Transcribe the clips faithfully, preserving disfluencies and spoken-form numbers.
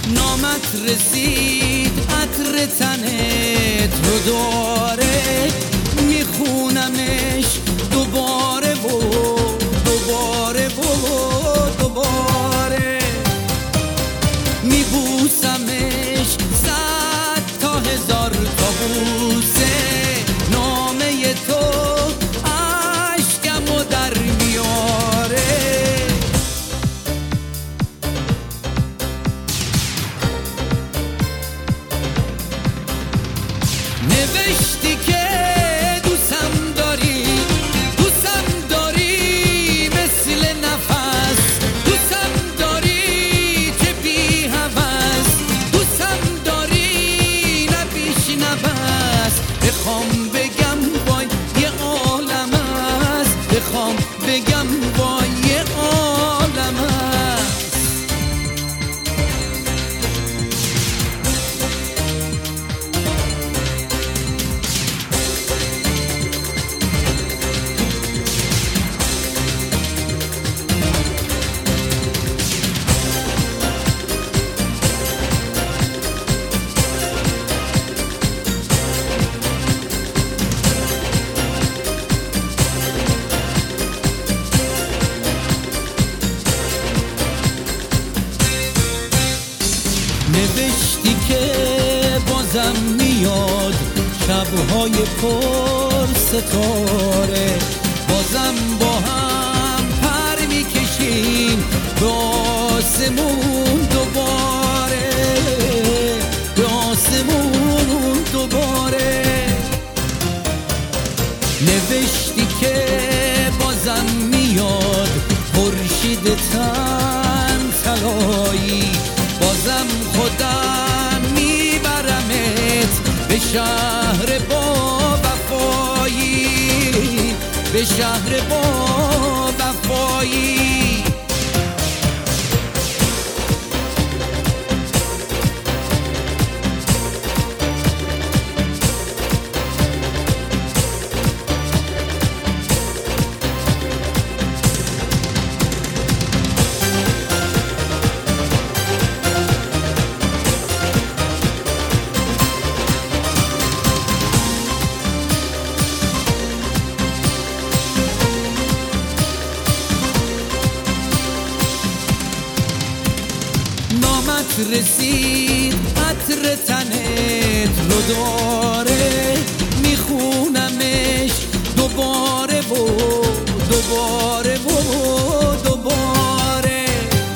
نامت رسید عطر تنت رو داره، میخونمش دوباره و دوباره و دوباره، میبوسمش صد تا هزار تا بوسه، نامه تو عشقمو در میاره. نوشتی که دوستم داری، دوستم داری مثل نفس، دوستم داری که بی هوس، دوستم داری نبیش نبس. بخوام بگم وای یه عالم است، بخوام بگم وای یه عالم است. نوشتی که بازم میاد شبهای پر ستاره، بازم با هم پر میکشیم به آسمون دوباره، به آسمون دوباره. نوشتی که بازم میاد خورشید تن طلایی، بازم خودم میبرمت به شهر با وفایی، به شهر با وفایی. نامت رسید عطر تنت رو داره، میخونمش دوباره و دوباره و دوباره،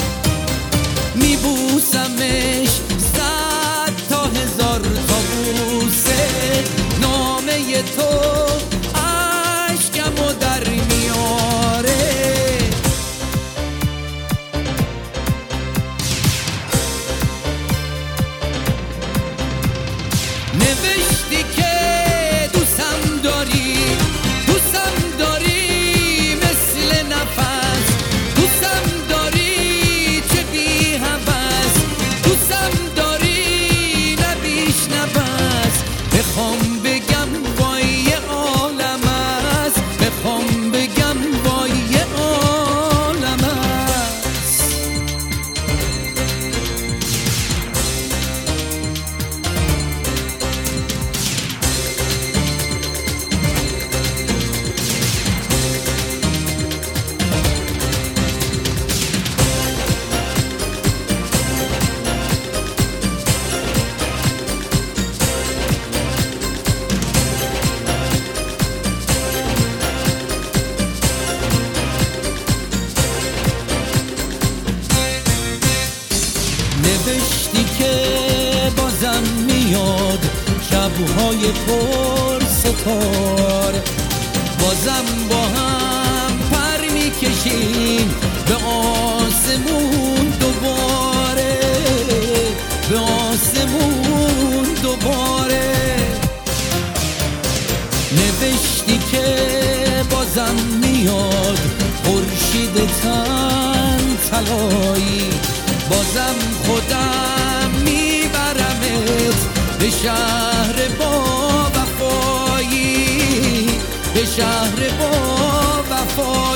میبوسمش صد تا هزار تا بوسه، نامه تو عشقمو در میاره. نوشتی که دوستم داری، دوستم داری مثل نفس، دوستم داری چه بی هوس، دوستم داری نبیش نبس. بخوام بگم وای یه عالم است، بخوام بگم وای یه عالم است. نوشتی که بازم میاد شبهای پر ستاره، بازم با هم پر میکشیم به آسمون دوباره، به آسمون دوباره. نوشتی که بازم میاد خورشید تن طلایی، بازم خودم میبرمت به شهر با وفایی، به شهر با وفایی.